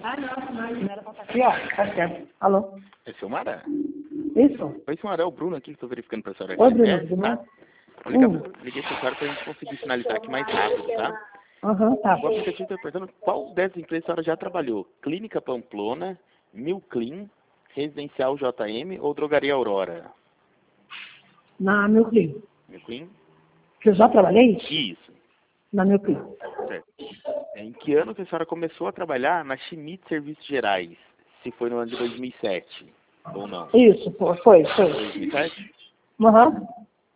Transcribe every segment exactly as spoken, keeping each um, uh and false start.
Ah, não, não, não era pra estar aqui, ó. Tá certo. Alô? É Silmara? Isso? Oi, Silmara, é o Bruno aqui, estou verificando para a senhora. Oi, Bruno, É, tudo tá? bom? Liguei, Hum. liguei para a senhora para a gente conseguir finalizar aqui mais rápido, tá? Aham, tá. O aplicativo está perguntando qual dessas empresas a senhora já trabalhou? Clínica Pamplona, Milclean, Residencial J M ou Drogaria Aurora? Na meu cliente. Milclean? Que eu já trabalhei? Isso. Na meu cliente. Certo. Em que ano que a senhora começou a trabalhar na Schmidt Serviços Gerais? Se foi no ano de dois mil e sete ou não? Isso, foi, foi. foi. dois mil e sete? Aham.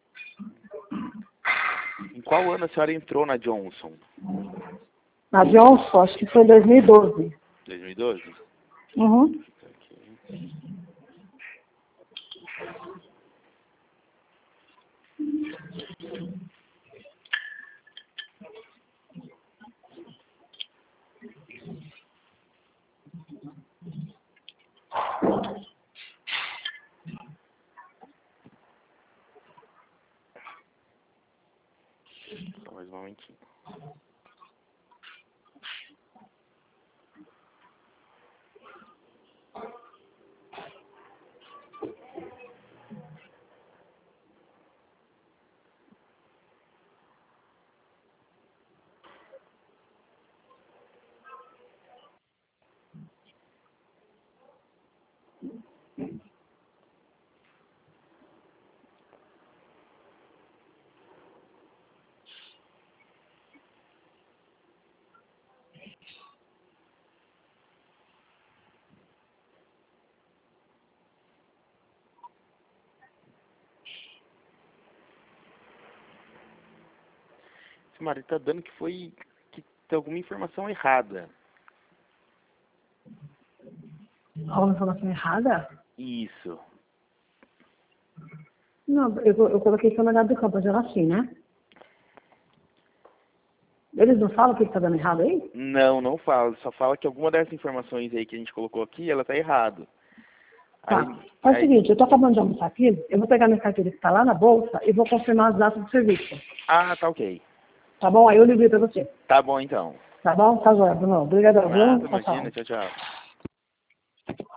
Em qual ano a senhora entrou na Johnson? Na Johnson, acho que foi em dois mil e doze. dois mil e doze? Uhum. Ok. Só mais um momentinho. Silmara, está dando que foi que tem alguma informação errada. Alguma informação errada? Isso. Não, eu, eu coloquei São Bernardo do Campo, Jaraci, né? Eles não falam que está dando errado aí? Não, não fala. Só fala que alguma dessas informações aí que a gente colocou aqui, ela tá errado. Tá. Aí, Faz o aí... seguinte, eu tô acabando de almoçar aqui, eu vou pegar minha carteira que está lá na bolsa e vou confirmar as datas do serviço. Ah, tá ok. Tá bom? Aí eu ligo para você. Tá bom então. Tá bom? Tá joia, Bruno. Obrigadão, Nada, viu? Tchau, tchau. imagina. Tchau, tchau.